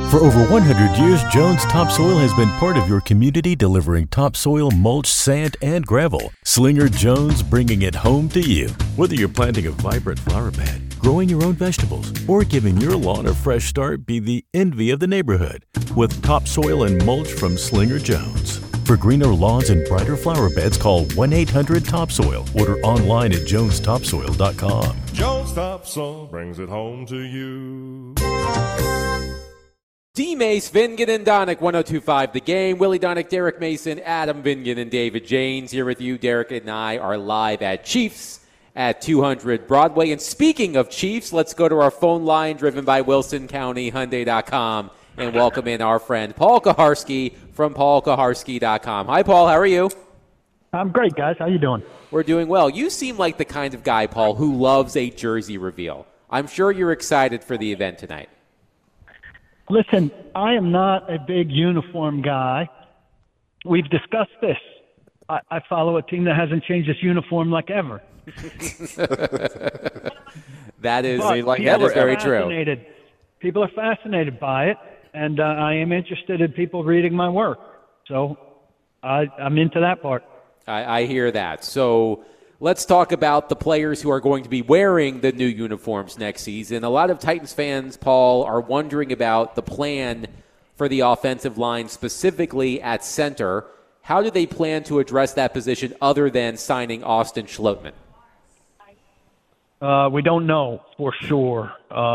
For over 100 years, Jones Topsoil has been part of your community, delivering topsoil, mulch, sand, and gravel. Slinger Jones, bringing it home to you. Whether you're planting a vibrant flower bed, growing your own vegetables, or giving your lawn a fresh start, be the envy of the neighborhood with topsoil and mulch from Slinger Jones. For greener lawns and brighter flower beds, call 1-800-TOPSOIL. Order online at jonestopsoil.com. Jones Topsoil brings it home to you. D. Mace, Vingan, and Donick, 102.5 The Game. Willie Donick, Derek Mason, Adam Vingan, and David Janes here with you. Derek and I are live at Chiefs at 200 Broadway. And speaking of Chiefs, let's go to our phone line driven by WilsonCountyHyundai.com and welcome in our friend Paul Kuharsky from PaulKuharsky.com. Hi, Paul. How are you? I'm great, guys. How you doing? We're doing well. You seem like the kind of guy, Paul, who loves a jersey reveal. I'm sure you're excited for the event tonight. Listen, I am not a big uniform guy. We've discussed this. I follow a team that hasn't changed its uniform like ever. That is very true. People are fascinated by it, and I am interested in people reading my work. So I'm into that part. I hear that. So let's talk about the players who are going to be wearing the new uniforms next season. A lot of Titans fans, Paul, are wondering about the plan for the offensive line, specifically at center. How do they plan to address that position other than signing Austin Schlottmann? We don't know for sure.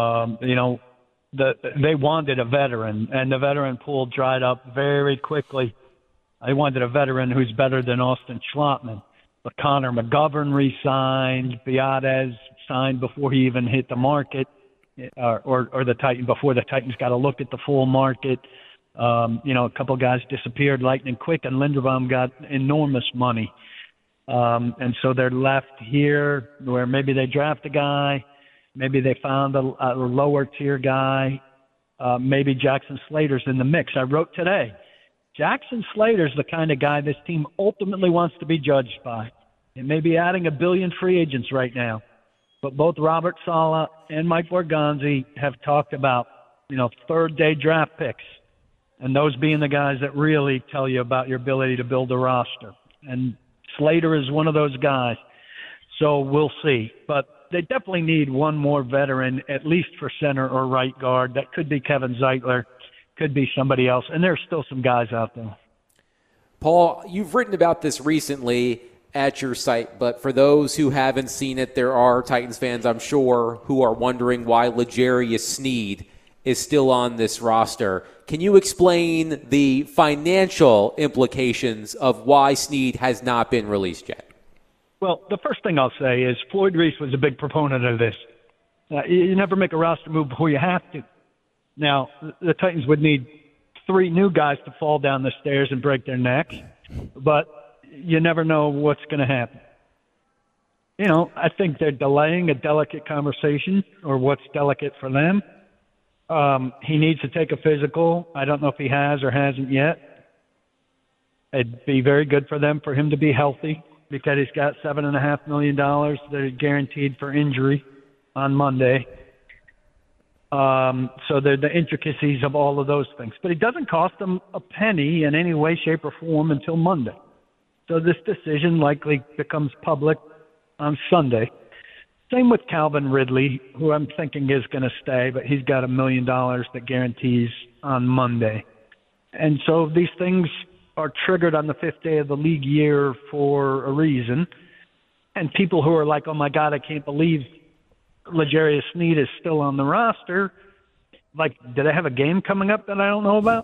They wanted a veteran, and the veteran pool dried up very quickly. They wanted a veteran who's better than Austin Schlottmann. But Connor McGovern re-signed. Biadasz signed before he even hit the market, or the Titans before the Titans got a look at the full market. A couple guys disappeared lightning quick, and Linderbaum got enormous money. And so they're left here where maybe they draft a guy, maybe they found a lower tier guy, maybe Jackson Slater's in the mix. I wrote today, Jackson Slater's the kind of guy this team ultimately wants to be judged by. It may be adding 1 billion free agents right now, but both Robert Saleh and Mike Borgonzi have talked about, third-day draft picks, and those being the guys that really tell you about your ability to build a roster. And Slater is one of those guys, so we'll see. But they definitely need one more veteran, at least for center or right guard. That could be Kevin Zeitler. Could be somebody else, and there's still some guys out there. Paul, you've written about this recently at your site, but for those who haven't seen it, there are Titans fans, I'm sure, who are wondering why L'Jarius Sneed is still on this roster. Can you explain the financial implications of why Sneed has not been released yet? Well, the first thing I'll say is Floyd Reese was a big proponent of this. You never make a roster move before you have to. Now, the Titans would need 3 new guys to fall down the stairs and break their necks, but you never know what's going to happen. I think they're delaying a delicate conversation, or what's delicate for them. He needs to take a physical. I don't know if he has or hasn't yet. It'd be very good for them for him to be healthy, because he's got $7.5 million that are guaranteed for injury on Monday. So they're the intricacies of all of those things. But it doesn't cost them a penny in any way, shape, or form until Monday. So this decision likely becomes public on Sunday. Same with Calvin Ridley, who I'm thinking is going to stay, but he's got $1 million that guarantees on Monday. And so these things are triggered on the 5th day of the league year for a reason. And people who are like, oh, my God, I can't believe L'Jarius Sneed is still on the roster. Like, did I have a game coming up that I don't know about?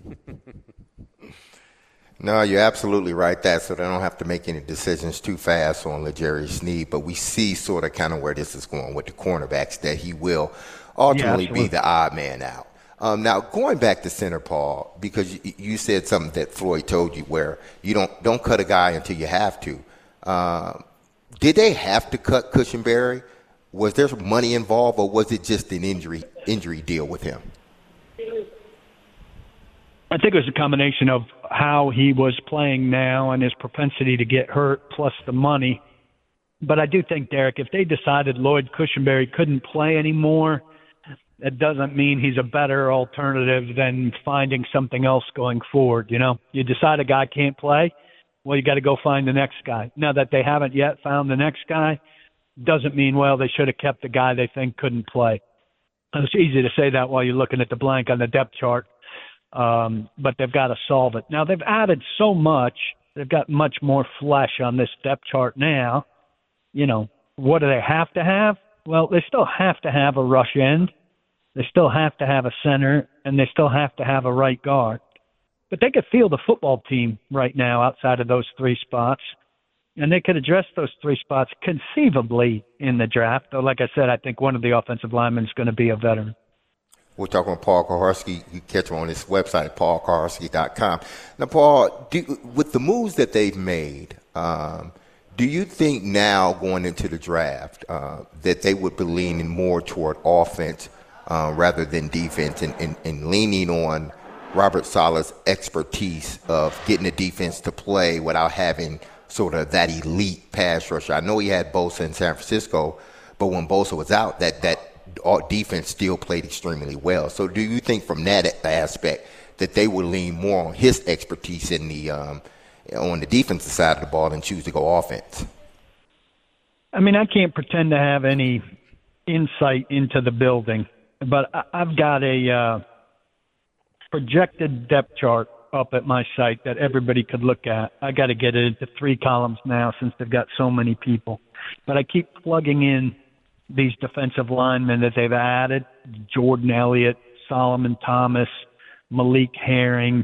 No, you're absolutely right. So they don't have to make any decisions too fast on L'Jarius Sneed. But we see sort of kind of where this is going with the cornerbacks, that he will ultimately be the odd man out. Now, going back to center, Paul, because you said something that Floyd told you, where you don't cut a guy until you have to. Did they have to cut Cushenberry? Was there some money involved, or was it just an injury deal with him? I think it was a combination of how he was playing now and his propensity to get hurt, plus the money. But I do think, Derek, if they decided Lloyd Cushenberry couldn't play anymore, It doesn't mean he's a better alternative than finding something else going forward. You decide a guy can't play, well, you got to go find the next guy. Now that they haven't yet found the next guy, doesn't mean, well, they should have kept the guy they think couldn't play. It's easy to say that while you're looking at the blank on the depth chart, but they've got to solve it. Now, they've added so much. They've got much more flesh on this depth chart now. What do they have to have? Well, they still have to have a rush end. They still have to have a center, and they still have to have a right guard. But they could field a football team right now outside of those three spots, and they could address those three spots conceivably in the draft. Though, like I said, I think one of the offensive linemen is going to be a veteran. We're talking with Paul Kuharsky. You can catch him on his website, paulkuharsky.com. Now, Paul, with the moves that they've made, do you think now going into the draft that they would be leaning more toward offense rather than defense and leaning on Robert Saleh's expertise of getting the defense to play without having sort of that elite pass rusher? I know he had Bosa in San Francisco, but when Bosa was out, that defense still played extremely well. So do you think from that aspect that they would lean more on his expertise in the on the defensive side of the ball and choose to go offense? I mean, I can't pretend to have any insight into the building, but I've got a projected depth chart up at my site that everybody could look at. I got to get it into 3 columns now since they've got so many people. But I keep plugging in these defensive linemen that they've added: Jordan Elliott, Solomon Thomas, Malik Herring.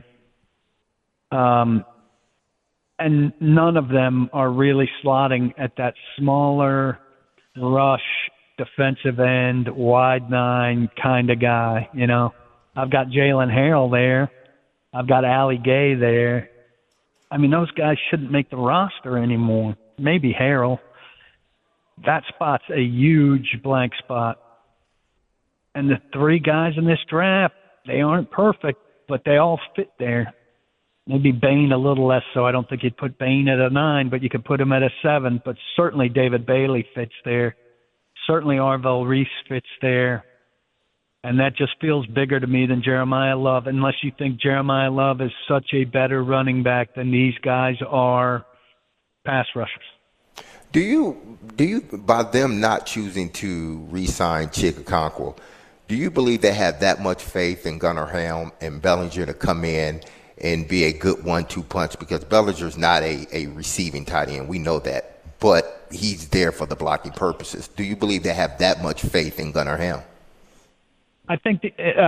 And none of them are really slotting at that smaller rush, defensive end, wide 9 kind of guy. I've got Jalen Harrell there. I've got Allie Gay there. I mean, those guys shouldn't make the roster anymore. Maybe Harrell. That spot's a huge blank spot. And the 3 guys in this draft, they aren't perfect, but they all fit there. Maybe Bain a little less so. I don't think you'd put Bain at a 9, but you could put him at a 7. But certainly David Bailey fits there. Certainly Arvell Reese fits there. And that just feels bigger to me than Jeremiah Love, unless you think Jeremiah Love is such a better running back than these guys are pass rushers. Do you, by them not choosing to re-sign Chig Okonkwo, do you believe they have that much faith in Gunnar Helm and Bellinger to come in and be a good 1-2 punch? Because Bellinger's not a receiving tight end. We know that. But he's there for the blocking purposes. Do you believe they have that much faith in Gunnar Helm? I think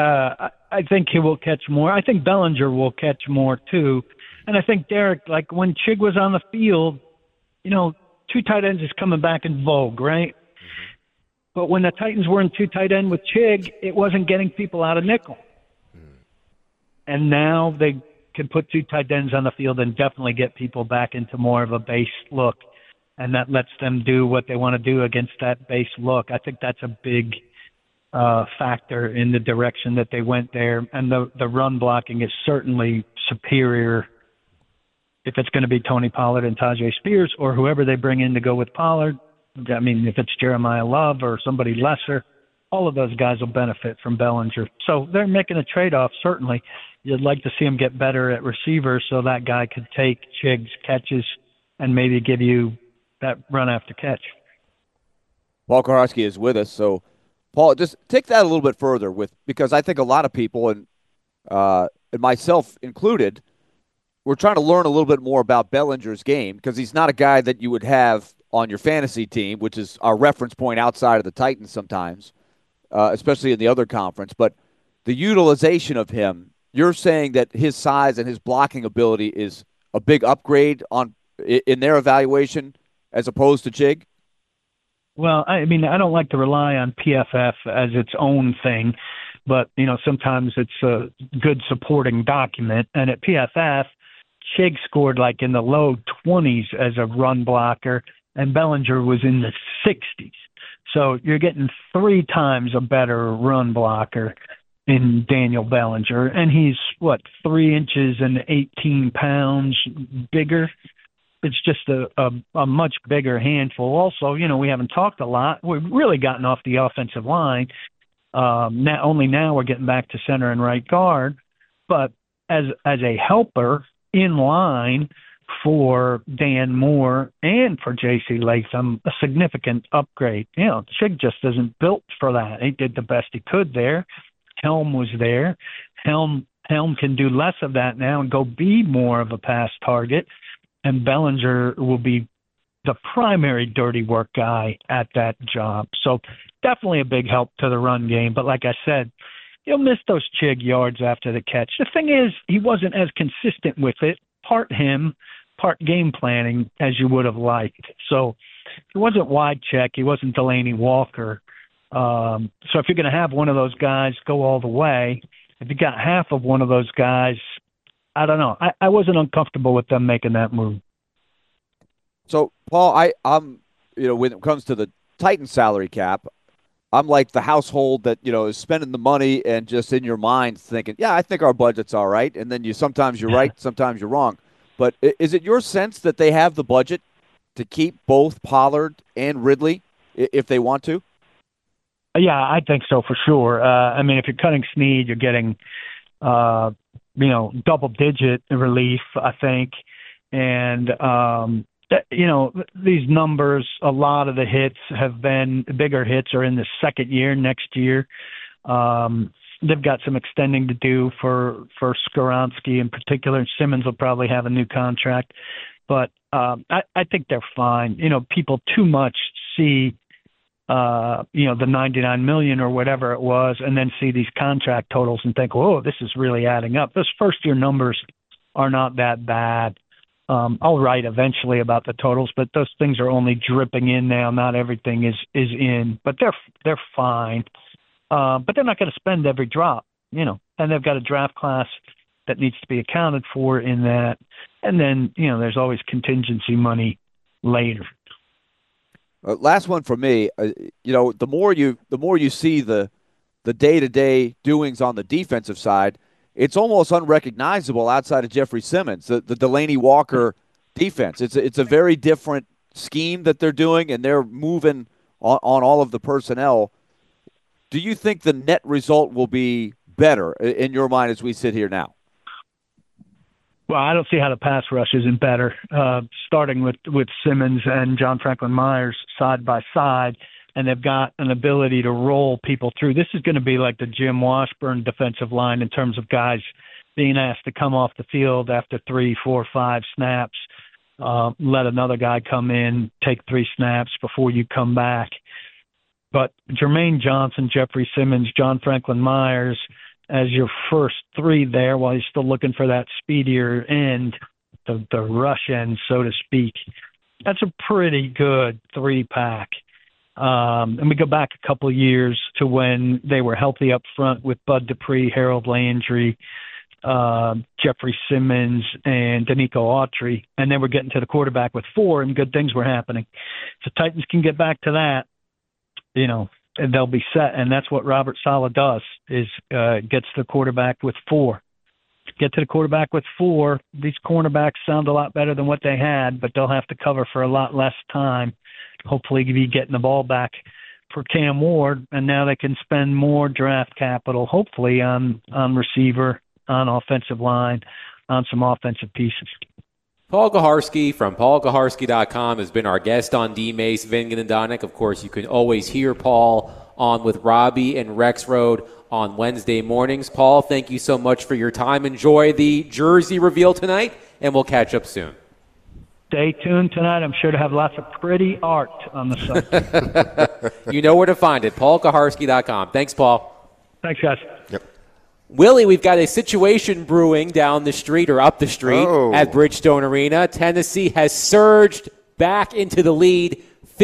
he will catch more. I think Bellinger will catch more, too. And I think, Derek, like when Chig was on the field, 2 tight ends is coming back in vogue, right? Mm-hmm. But when the Titans were in 2 tight end with Chig, it wasn't getting people out of nickel. And now they can put 2 tight ends on the field and definitely get people back into more of a base look. And that lets them do what they want to do against that base look. I think that's a big factor in the direction that they went there. And the run blocking is certainly superior if it's going to be Tony Pollard and Tajay Spears or whoever they bring in to go with Pollard. I mean, if it's Jeremiah Love or somebody lesser, all of those guys will benefit from Bellinger. So they're making a trade-off, certainly. You'd like to see him get better at receiver so that guy could take Chig's catches and maybe give you that run after catch. Paul Kuharsky is with us. So, Paul, just take that a little bit further because I think a lot of people, and myself included, we're trying to learn a little bit more about Bellinger's game because he's not a guy that you would have on your fantasy team, which is our reference point outside of the Titans sometimes, especially in the other conference. But the utilization of him, you're saying that his size and his blocking ability is a big upgrade in their evaluation as opposed to Chig? Well, I mean, I don't like to rely on PFF as its own thing, but, sometimes it's a good supporting document. And at PFF, Chig scored like in the low 20s as a run blocker, and Bellinger was in the 60s. So you're getting 3 times a better run blocker in Daniel Bellinger, and he's, 3 inches and 18 pounds bigger. It's just a much bigger handful. Also, we haven't talked a lot. We've really gotten off the offensive line. Now we're getting back to center and right guard, but as a helper in line for Dan Moore and for J.C. Latham, a significant upgrade. Chig just isn't built for that. He did the best he could there. Helm was there. Helm can do less of that now and go be more of a pass target, and Bellinger will be the primary dirty work guy at that job. So definitely a big help to the run game. But like I said, you'll miss those Chig yards after the catch. The thing is, he wasn't as consistent with it, part him, part game planning, as you would have liked. So he wasn't wide check. He wasn't Delaney Walker. So if you're going to have one of those guys go all the way, if you got half of one of those guys, I don't know. I wasn't uncomfortable with them making that move. So, Paul, I'm when it comes to the Titans salary cap, I'm like the household that, is spending the money and just in your mind thinking, yeah, I think our budget's all right. And then sometimes you're right, sometimes you're wrong. But is it your sense that they have the budget to keep both Pollard and Ridley if they want to? Yeah, I think so for sure. If you're cutting Snead, you're getting, double-digit relief, I think. And, these numbers, a lot of the hits have been – bigger hits are in the second year next year. They've got some extending to do for Skoronski in particular. Simmons will probably have a new contract. But I think they're fine. People too much see – the $99 million or whatever it was, and then see these contract totals and think, whoa, this is really adding up. Those first-year numbers are not that bad. I'll write eventually about the totals, but those things are only dripping in now. Not everything is in, but they're fine. But they're not going to spend every drop, and they've got a draft class that needs to be accounted for in that. And then, there's always contingency money later. Last one for me. The more you see the day-to-day doings on the defensive side, it's almost unrecognizable outside of Jeffrey Simmons. The Delaney Walker defense. It's a very different scheme that they're doing, and they're moving on all of the personnel. Do you think the net result will be better in your mind as we sit here now? Well, I don't see how the pass rush isn't better, starting with Simmons and John Franklin Myers side by side, and they've got an ability to roll people through. This is going to be like the Jim Washburn defensive line in terms of guys being asked to come off the field after 3, 4, 5 snaps, let another guy come in, take 3 snaps before you come back. But Jermaine Johnson, Jeffrey Simmons, John Franklin Myers – as your first 3 there while you're still looking for that speedier end, the rush end, so to speak. That's a pretty good 3-pack. And we go back a couple of years to when they were healthy up front with Bud Dupree, Harold Landry, Jeffrey Simmons, and Danico Autry, and then we're getting to the quarterback with 4, and good things were happening. If the Titans can get back to that, and they'll be set, and that's what Robert Saleh does, is gets the quarterback with 4. Get to the quarterback with 4. These cornerbacks sound a lot better than what they had, but they'll have to cover for a lot less time. Hopefully be getting the ball back for Cam Ward, and now they can spend more draft capital, hopefully, on receiver, on offensive line, on some offensive pieces. Paul Gaharski from paulgaharski.com has been our guest on D-Mace, Vingan and Donick. Of course, you can always hear Paul on with Robbie and Rexroad on Wednesday mornings. Paul, thank you so much for your time. Enjoy the jersey reveal tonight, and we'll catch up soon. Stay tuned tonight. I'm sure to have lots of pretty art on the site. You know where to find it, paulgaharski.com. Thanks, Paul. Thanks, guys. Yep. Willie, we've got a situation brewing down the street or up the street at Bridgestone Arena. Tennessee has surged back into the lead,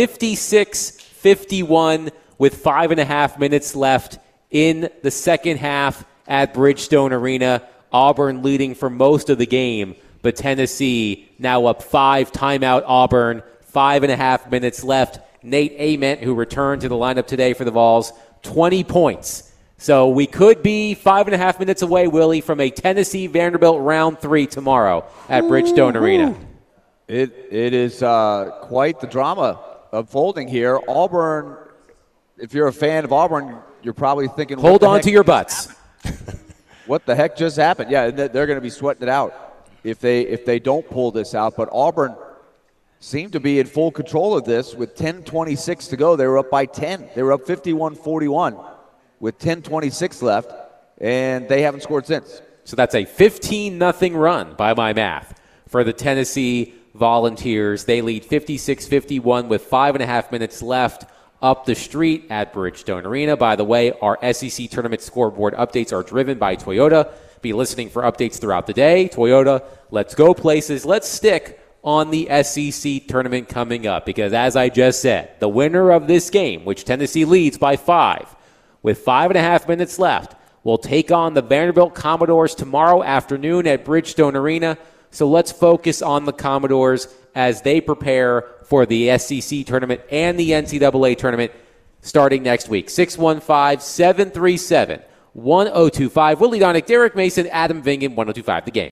56-51, with 5.5 minutes left in the second half at Bridgestone Arena. Auburn leading for most of the game, but Tennessee now up 5, timeout Auburn, 5.5 minutes left. Nate Ament, who returned to the lineup today for the Vols, 20 points. So we could be 5.5 minutes away, Willie, from a Tennessee-Vanderbilt round 3 tomorrow at Bridgestone Arena. It is quite the drama unfolding here. Auburn if you're a fan of Auburn, you're probably thinking, hold on to your butts. What the heck just happened? Yeah, they're going to be sweating it out if they don't pull this out. But Auburn seemed to be in full control of this with 10:26 to go. They were up by 10. They were up 51-41 with 10:26 left, and they haven't scored since. So that's a 15-0 run by my math for the Tennessee Volunteers. They lead 56-51 with 5.5 minutes left up the street at Bridgestone Arena. By the way, our SEC tournament scoreboard updates are driven by Toyota. Be listening for updates throughout the day. Toyota, let's go places. Let's stick on the SEC tournament coming up because, as I just said, the winner of this game, which Tennessee leads by 5, with 5.5 minutes left, will take on the Vanderbilt Commodores tomorrow afternoon at Bridgestone Arena. So let's focus on the Commodores as they prepare for the SEC tournament and the NCAA tournament starting next week. 615-737-1025. Willie Donick, Derek Mason, Adam Vingan, 1025 The Game.